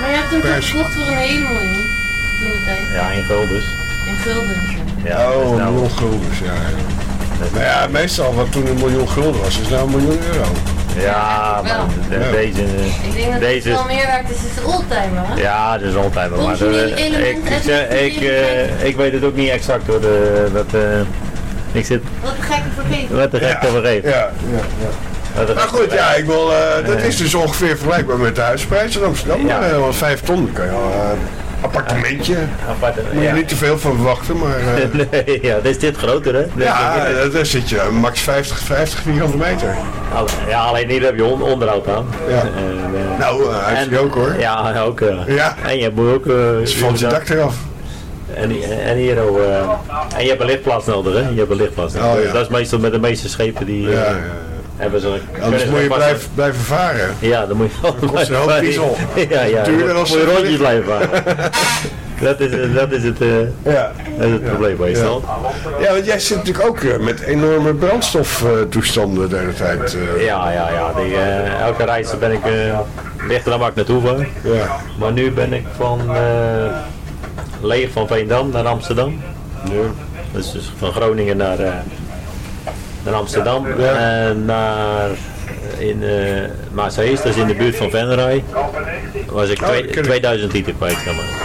Maar je hebt hem toch gekocht voor een hele miljoen? Toen de tijd. Ja, in guldens. In guldens. Ja, oh, een nou, miljoen guldens, ja. Maar ja, meestal wat toen een miljoen gulden was, is nou een miljoen euro. Ja, maar de, Ja. deze... Ik denk dat deze het veel meer waard is. Het is een oldtimer, hè? Ja, dat is altijd wel. Maar de, Originele element ik, ik, uit zeg- de ik, eh, ik weet het ook niet exact hoor. De, dat, eh, ik zit... Wat een gekke vergeten. Wat de gek te vergeven. Ja, ja, ja. Wat de Maar gek te goed, ja, vergeven. ik wil, uh, dat is dus ongeveer vergelijkbaar met de huisprijs in Amsterdam. Ja. Uh, want vijf ton kan je al, uh, appartementje. Apart, Moet je ja. niet te veel van verwachten, maar... Uh, Nee, ja, dit is dit groter hè? Dit ja, is- uh, daar zit je max vijftig, vijftig vierkante meter. Ja, alleen hier heb je on- onderhoud aan. Ja. En, eh, Nou, uh, hij heeft en- je ook hoor. Ja, ook. eh. Ja. En je moet ook... eh, Dus valt je dak eraf. En, en hier ook... eh, en je hebt een lichtplaats nodig hè? Je hebt een lichtplaats nodig. Oh, ja. Dat is meestal met de meeste schepen die... Ja, eh, ja. hebben ze... Anders moet je blijven, blijven varen. Ja, dan moet je wel Dat kost een hoop diesel. Ja, ja. Duurder Dan als moet je ze- rondjes blijven varen. dat, is, dat is het, eh, Ja. dat is het probleem meestal. Ja, want jij zit natuurlijk ook uh, met enorme brandstoftoestanden de hele tijd. Uh. Ja, ja, ja. Die, eh, elke reis ben ik... Uh, ligt er dan waar ik naartoe ga. Ja. Maar nu ben ik van... eh, leeg van Veendam naar Amsterdam. Ja. Dus, dus van Groningen naar, uh, naar Amsterdam. Ja. En naar in uh, Maashees, dat is in de buurt van Venray. Was ik Oh, twee, dat ken ik. tweeduizend liter kwijt. Zeg maar.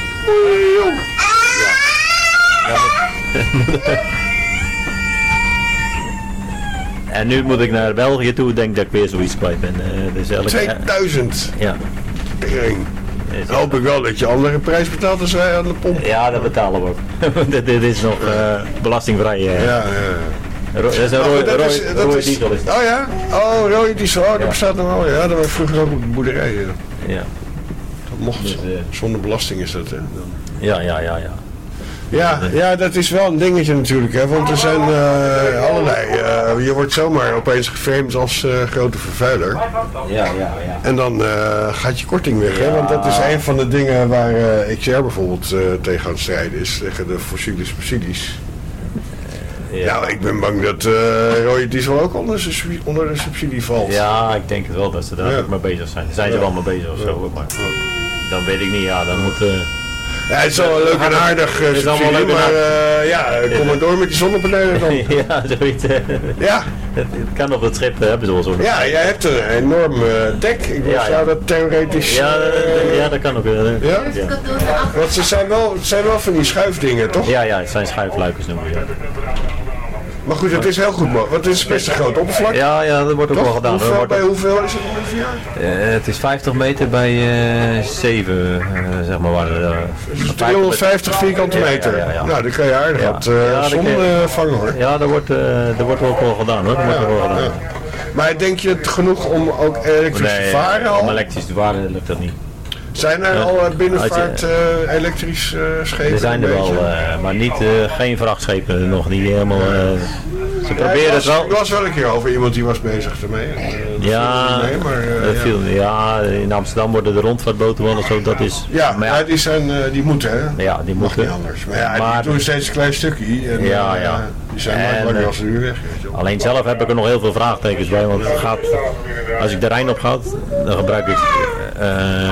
Ja. Ja, en nu moet ik naar België toe, denk dat ik weer zoiets kwijt ben. Uh, dus elke, tweeduizend. Ja. Tering. Dan hoop ik wel dat je andere prijs betaalt als wij aan de pomp. Ja, dat betalen we ook. dit, dit is nog uh, belastingvrij. Uh. Ja, ja. Ro dat is een Maar rode, goed, dat rode, is- dat rode is- diesel. Is dat. Oh ja? Oh, rode diesel. Oh, dat Ja. bestaat nog wel. Ja, dat was vroeger ook op de boerderij. Ja. Ja. Dat mocht. Dus, uh, Zonder belasting is dat, hè? Dan. Ja, ja, ja, ja. Ja, ja, dat is wel een dingetje natuurlijk, hè, want er zijn uh, allerlei. Uh, je wordt zomaar opeens geframed als uh, grote vervuiler. Ja, ja, ja. En dan uh, gaat je korting weg, hè, Ja. want dat is een van de dingen waar uh, X R bijvoorbeeld uh, tegen aan het strijden is, tegen de fossiele subsidies. Ja. Nou, ik ben bang dat uh, rode diesel ook onder, subsidie, onder de subsidie valt. Ja, ik denk het wel dat ze daar Ja. ook mee bezig zijn. Daar zijn ze Ja. wel mee bezig of zo, maar dan weet ik niet, ja, dan moet... Uh, Ja, het is wel een leuk en aardig uh, Het is allemaal subsidie, leuk en maar uh, ja, kom maar door met die zonnepanelen dan. ja, zoiets. uh, Ja. Het, het kan op het schip, uh, hebben ze wel zo'n... Ja, jij hebt een enorm uh, dek. Ik Ja, zou ja. dat theoretisch... Ja, uh, uh, ja, dat kan ook. Uh, Ja? ja. Want ze zijn wel, het zijn wel van die schuifdingen, toch? Ja, ja, het zijn schuifluikers noemen we dat. Maar goed, het is heel goed mogelijk, want het is best een groot oppervlak. Ja, ja, dat wordt ook Toch? wel gedaan. Hoeveel, Dat wordt bij ook- hoeveel is het ongeveer? Uh, het is vijftig meter bij uh, zeven, uh, zeg maar. Waar, uh, Dus driehonderdvijftig vierkante Ja, ja, meter. ja, ja. Nou, dan kan je aardig Ja. wat uh, Ja, dat zon kun je- uh, vangen hoor. Ja, dat wordt, uh, dat wordt ook wel gedaan hoor. Dat wordt Ja, ook wel gedaan. ja. Maar denk je het genoeg om ook elektrisch te varen al? om elektrisch te varen lukt dat niet. Zijn er Ja. al uh, Als binnenvaart je- uh, elektrisch uh, schepen? Er zijn er een wel, beetje? uh, maar niet, uh, geen vrachtschepen nog niet helemaal. Uh, ze Ja, proberen ik het las, wel. Ik las wel een keer over iemand die was bezig ermee. Uh, dat Ja, viel niet mee, maar, uh, dat ja. viel, ja, in Amsterdam worden de rondvaartboten wel of zo, dat is... Ja, maar ja, die, zijn, uh, die moeten hè. ja, die Mag moeten. niet anders. Maar ja, Maar- die doen steeds een klein stukje. En, Ja, uh, ja. Die zijn En, maar langer uh, als een uur weg. Weet je wel. Alleen zelf heb ik er nog heel veel vraagtekens bij, want het gaat, als ik de Rijn op ga, dan gebruik ik uh,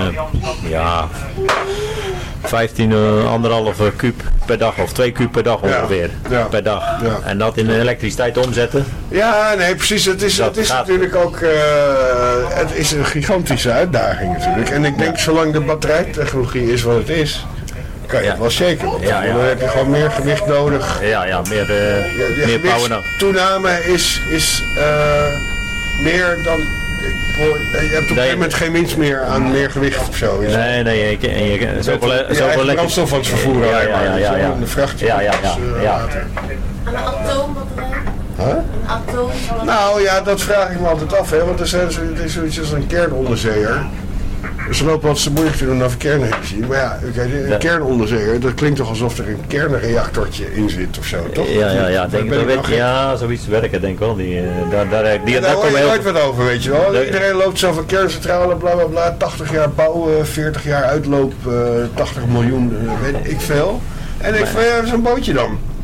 ja, vijftien, uh, anderhalve kuub per dag of twee kuub per dag Ja, ongeveer, ja, per dag. ja. En dat in elektriciteit omzetten. Ja, nee, precies. Het is, Dat het is gaat- natuurlijk ook uh, het is een gigantische uitdaging natuurlijk. En ik denk, zolang de batterijtechnologie is wat het is, kan je Ja. het wel shaken. Want Ja, ja. dan heb je gewoon meer gewicht nodig. Ja, ja, meer, uh, De, de meer power dan. gewichtstoename is, is uh, meer dan... Ik hoor, je hebt op een Nee. gegeven moment geen winst meer aan meer gewicht of zo. Is het? Nee, nee, je, je, je, Je zoveel, hebt je zoveel eigen lekker- brandstof aan het vervoeren. Ja, alleen ja, maar, ja, weet je ja, wel, ja. en de vrachtje. Ja, ja, ja, dus, uh, ja. later. Een atoombatterij. Huh? Een atoom. Nou ja, dat vraag ik me altijd af, hè, want er, zijn, zo- er is zoiets als een kernonderzeeër. Dus ze lopen wat ze moeilijk te doen over kernenergie. Maar ja, oké, een Ja. kernonderzeeër, dat klinkt toch alsof er een kernreactortje in zit of zo, toch? Ja, ja, ja, Of denk, ben dat ik weet, nou gek? ja, zoiets werken denk ik wel. Die, uh, daar, daar, die, Ja, daar daar hoor komen je heel nooit wat over, weet je wel. Daar- Iedereen loopt zo van kerncentrale, bla bla bla, tachtig jaar bouwen, veertig jaar uitloop, uh, tachtig miljoen, uh, weet ik veel. En ik van, ja, dat is een bootje dan.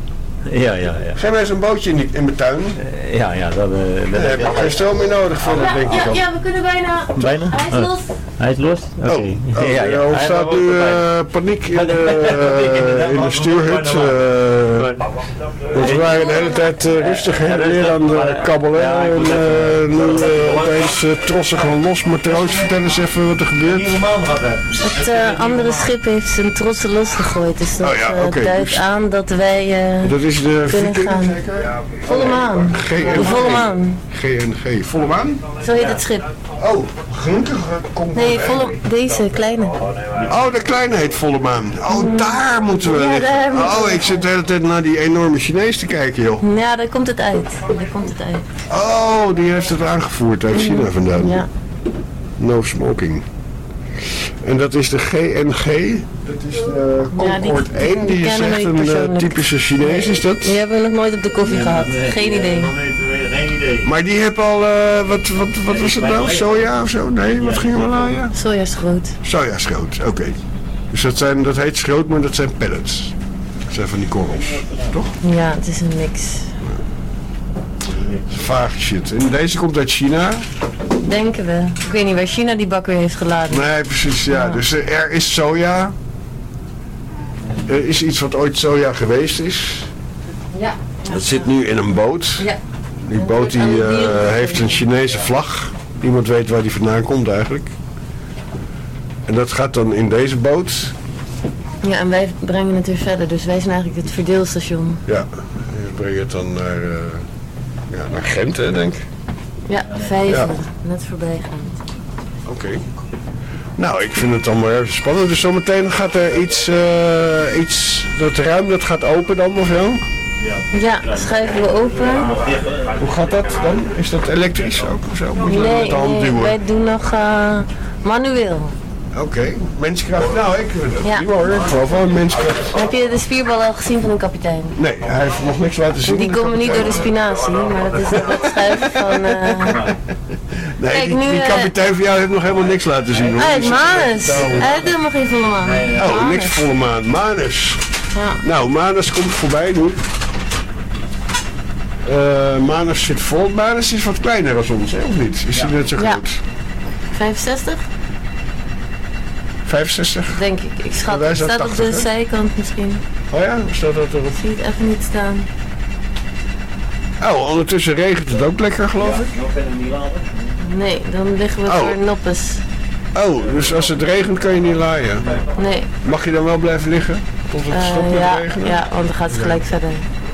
Ja, ja, ja. Geef mij eens een bootje in, die, in mijn tuin. Uh, ja, ja. Dat, uh, Dan heb ik geen stroom meer nodig voor, Ja, denk ik ja, al. ja, we kunnen bijna. Bijna? Hij is los. Oh, hij is los? Oké. Okay. Oh, oh, ja, ja. Er ontstaat nu uh, paniek in de, uh, in de stuurhut. Uh, want we waren de hele tijd uh, rustig heen en weer aan de kabbelen. En uh, nu uh, opeens uh, trossen gewoon los. Maar trouwens, vertel eens even wat er gebeurt. Het uh, andere schip heeft zijn trossen losgegooid. Dus dat oh, ja, okay, uh, duidt dus aan dat wij uh, dat is de kunnen gaan. Zeker? Volle maan. G N G. De volle maan. G N G. Volle maan? Zo heet het schip. Oh, gelukkig komt Nee, volle, deze kleine. Oh, de kleine heet Volle Maan. Oh, daar moeten we ja, liggen. Moeten oh, we ik zit de hele tijd naar die enorme Chinees te kijken, joh. Ja, daar komt het uit. Daar komt het uit. Oh, die heeft het aangevoerd uit China vandaan. Ja. No smoking. En dat is de G N G. Dat is de Concorde ja, één. Die, die is echt een uh, typische Chinees, is dat? Die hebben we nog nooit op de koffie gehad. Geen idee. Geen idee. Maar die heeft al, uh, wat, wat, wat was het nou? Soja of zo? Nee, wat gingen we laaien? Sojaschroot. Sojaschroot, oké. Okay. Dus dat, zijn, dat heet schroot, maar dat zijn pellets. Dat zijn van die korrels, toch? Ja, het is een mix. Vage shit. En deze komt uit China. Denken we. Ik weet niet waar China die bak weer heeft geladen. Nee, precies, ja. ja. Dus uh, er is soja. Er is iets wat ooit soja geweest is. Ja. Dat zit nu in een boot. Ja. Die boot die uh, heeft een Chinese vlag. Niemand weet waar die vandaan komt eigenlijk. En dat gaat dan in deze boot. Ja, en wij brengen het weer verder. Dus wij zijn eigenlijk het verdeelstation. Ja, we brengen het dan naar, uh, ja, naar Gent, hè, denk ik. Ja, Vijver. Ja. Net voorbijgaand. Oké. Okay. Nou, ik vind het dan wel erg spannend. Dus zometeen gaat er iets, uh, iets, dat ruim dat gaat open dan of zo? Ja, schuiven we open. Hoe gaat dat dan? Is dat elektrisch ook of zo? Moet je nee, met de hand nee duwen? wij doen nog uh, manueel. Oké, okay. Menskracht. Nou, ik vind het ja. niet hoor. Ik geloof wel menskracht. Heb je de spierbal al gezien van een kapitein? Nee, hij heeft nog niks laten zien. Die komen niet door de spinazie, maar dat is het schuiven van... Uh... Nee, Kijk, die, nu, die kapitein van jou heeft nog helemaal niks laten zien hoor. Hij heeft Manus. Hij heeft helemaal geen volle maan. Oh, Manus. Niks volle maan. Manus. Ja. Nou, Manus komt voorbij nu. Uh, Manus zit vol. Manus is wat kleiner dan ons, hè, of niet? Is hij ja. net zo groot? Ja. vijfenzestig? vijfenzestig? Denk ik. Ik schat, het staat tachtig, op de hè? zijkant misschien. Oh ja, staat dat erop? Ik zie het even niet staan. Oh, ondertussen regent het ook lekker, geloof ik. Nee, dan liggen we oh. voor noppes. Oh, dus als het regent kan je niet laaien? Nee. Mag je dan wel blijven liggen? Tot het uh, stopt met ja, regenen? Ja, want dan gaat het gelijk ja. verder.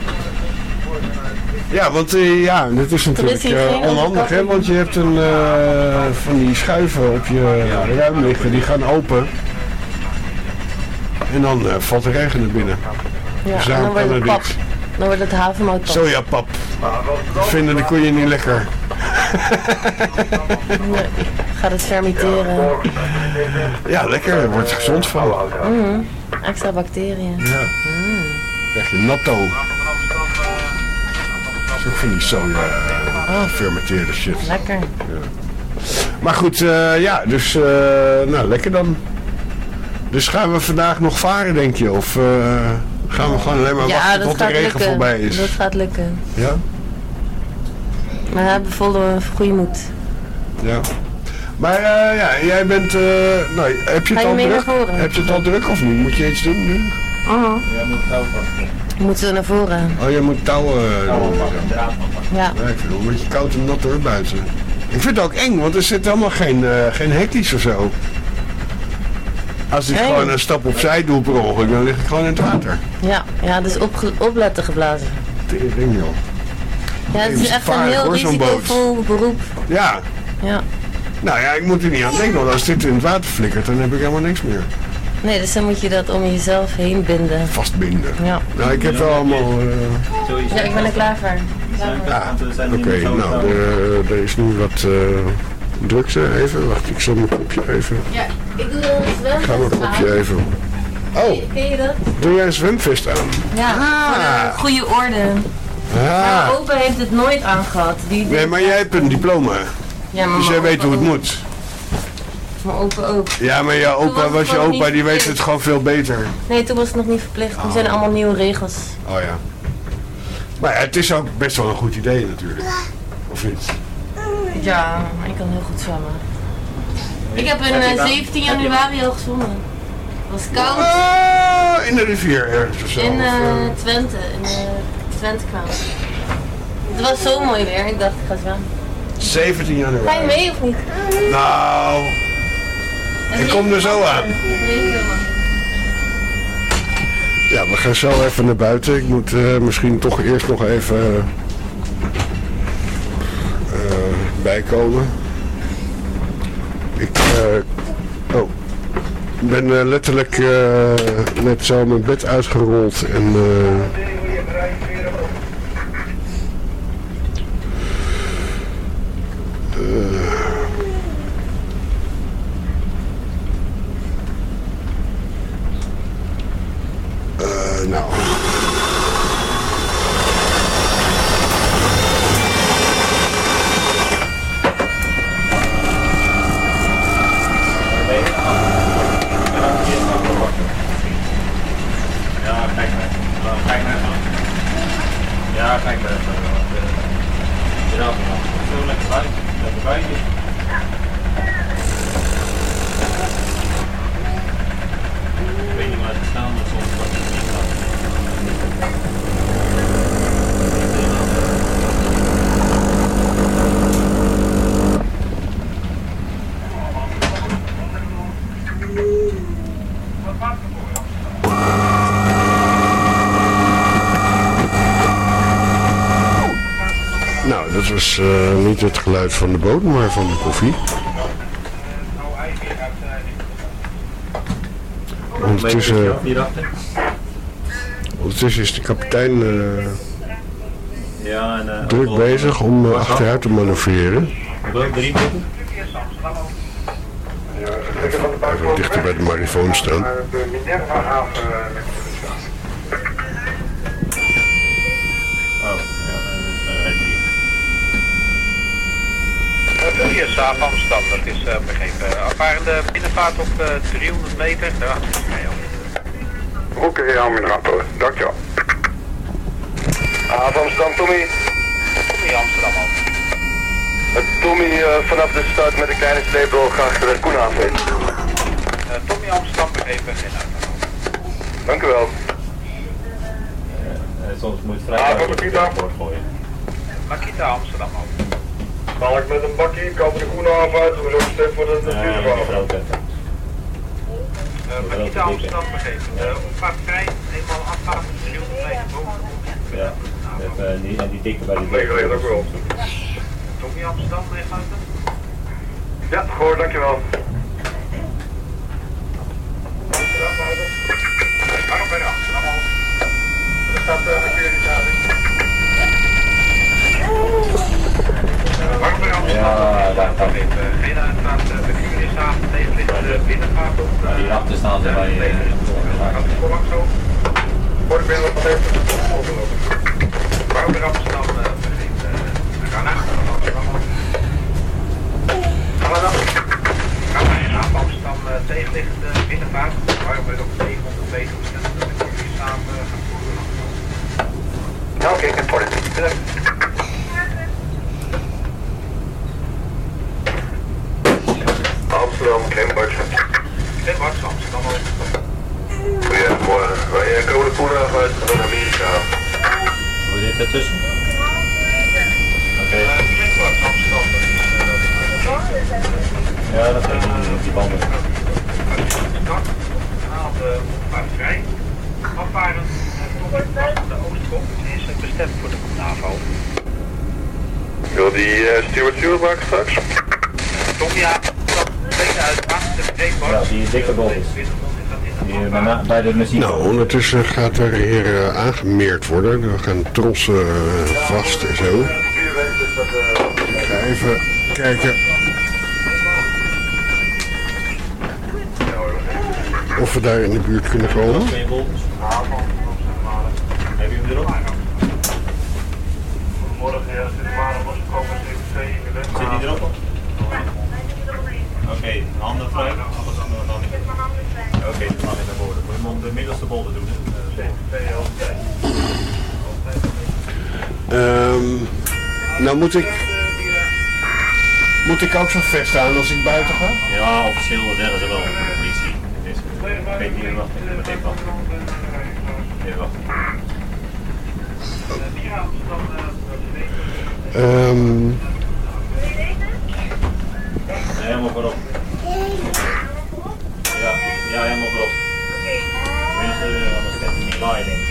Ja, want uh, ja, dat is natuurlijk is uh, onhandig, hè? Want je hebt een uh, van die schuiven op je uh, ruim liggen, die gaan open. En dan uh, valt de regen er binnen. Ja, dus en dan wordt het pap. Dan wordt het havermoutpap. Sojapap. Vinden de koeien niet lekker. Nee, gaat het fermenteren. Ja, lekker. Er wordt gezond van. Mm, extra bacteriën. Ja. Mm. Krijg je natto. Dat is ook van die soja uh, fermenteerde shit. Lekker. Ja. Maar goed, uh, ja, dus uh, nou, lekker dan. Dus gaan we vandaag nog varen, denk je? Of uh, gaan we gewoon alleen maar ja, wachten tot de regen lukken. voorbij is? Dat gaat lukken. Ja? Maar we hebben volle goede moed. Ja. Maar uh, ja, jij bent, uh, nou, heb je het al druk? Heb je het al druk of niet? Moet je iets doen nu? Oh. Jij moet touw vast. Moeten we naar voren? Oh, je moet touwen uh, doen. Ja. Ja, ik vind het een beetje koud en nat hoor, buiten. Ik vind het ook eng, want er zit helemaal geen, uh, geen hekjes of zo. Als ik hey. gewoon een stap opzij doe per ongeluk, dan lig ik gewoon in het water. Ja, ja, dus op, opletten geblazen. Tering joh. Ja, het is echt een heel risicovol beroep. Ja. Ja. Nou ja, ik moet er niet aan denken, want als dit in het water flikkert, dan heb ik helemaal niks meer. Nee, dus dan moet je dat om jezelf heen binden. Vastbinden. Ja. Nou, ik heb wel allemaal... Uh... Ja, ik ben er klaar voor. Ja, oké. Okay, nou, er, er is nu wat... Uh... Druk ze even. Wacht, ik zal mijn kopje even... Ja, ik doe een zwemvest. Ik ga mijn kopje even... Oh! Ken je dat? Doe jij een zwemvest aan? Ja, ah. voor de goede orde. Ah. Ja, opa heeft het nooit aangehad. Die nee, maar jij hebt een diploma. Ja, maar dus jij weet hoe het moet. Mijn opa ook. Ja, maar jouw opa was, was je opa, die verplicht. weet het gewoon veel beter. Nee, toen was het nog niet verplicht. Nu oh. zijn er allemaal nieuwe regels. Oh ja. Maar ja, het is ook best wel een goed idee natuurlijk. Of niet? Ja, ik kan heel goed zwemmen. Ik heb in uh, zeventien januari al gezwommen. Het was koud. Uh, in de rivier ergens of zo? In uh, of, uh... Twente, in uh, Twente kwam. Het was zo mooi weer, ik dacht ik ga zwemmen. zeventien januari. Ga je mee of niet? Nou, ik kom er zo aan. Ja, we gaan zo even naar buiten. Ik moet uh, misschien toch eerst nog even uh, bijkomen. Ik uh, oh, ben uh, letterlijk uh, net zo mijn bed uitgerold en uh, uh, uh, nou. Ja, kijk maar even. Ja, zo lekker buiten. Lekker buiten. Ik weet niet waar het staan, maar soms wordt het niet gaan. Nou, dat was uh, niet het geluid van de boot, maar van de koffie. Ondertussen, ondertussen is de kapitein uh, ja, en, uh, druk bezig om uh, achteruit te manoeuvreren. Drie punten? Even dichter bij de marifoon staan. Hier is Saab Amsterdam, dat is uh, begeven. Afvarende binnenvaart op uh, driehonderd meter. Ja, oké, okay, ja, minerator. Dankjewel. Saab Amsterdam, Tommy. Tommy Amsterdam al. Uh, Tommy uh, vanaf de start met een kleine sleepdol graag de Koenhaven. Uh, Tommy Amsterdam begeven, geen uitval. Dank u wel. Uh, uh, soms moet je vrij uit het gooien. Makita Amsterdam al. Val ik met een bakje, koop de Koenhaven uit, we zijn stuk voor de natuurgeval. Makita Amsterdam begeven. De opvaart vrij, eenmaal afvaart met driehonderd meter boven. Ja, en uh, die, en die dikke bij die nee, dat ook wel. Tommy Amsterdam, meeguiten? Ja, hoor, dankjewel. Waarom bij de Amsterdam al? Er staat de securitatie. Waarom bij de Amsterdam? Ja, daar kan ik. Geen uitvaart, de Curie-Haven, tegenlicht de binnenvaart op. Die achter staan ze bij je. Gaat het voorlang zo? Voor de binnen wat even. Waarom bij Amsterdam begeven? We gaan achter van Amsterdam. Gaan we dan? Gaan wij naar Amsterdam tegenliggende binnenvaart. Waarom bij op zevenhonderd meter bestellen met de Curie-Haven gaan voeren. Ja, oké, ik heb voor het. Amsterdam, Krembaks. Krembaks, Amsterdam al. Goedemorgen, wij komen de Koenhaven uit van Amerika. Hoe zit het tussen? Oké. Okay. Krembaks, Amsterdam. Ja, dat zijn die, die banden. Haal de opvaart vrij. Afvaren tot de Oostkop is bestemd voor de Koenhaven. Wil die uh, Stuart Stewart maken straks? Tom, ja. Ja, die dikke bol is. Die, bijna, bij de muziek. Nou, ondertussen gaat er hier uh, aangemeerd worden. We gaan trossen uh, vast en zo. Ik ga even kijken of we daar in de buurt kunnen komen. Heb je hem erop? Morgen, ja, zit de maandag was gekomen, zit hij erop? Oké, okay, handen vrij. Oké, okay, dan mag ik naar voren. Moet je hem om de middelste bollen doen. Hè? Um, nou moet ik... Moet ik ook zo ver staan als ik buiten ga? Ja, officieel zeggen ze wel. De politie. Het is, ik weet niet, wacht. Ik moet even wachten. Even wachten. Um, ja, helemaal voorop. Ja, ja, helemaal voorop. Mensen, anders gaat het niet waaien.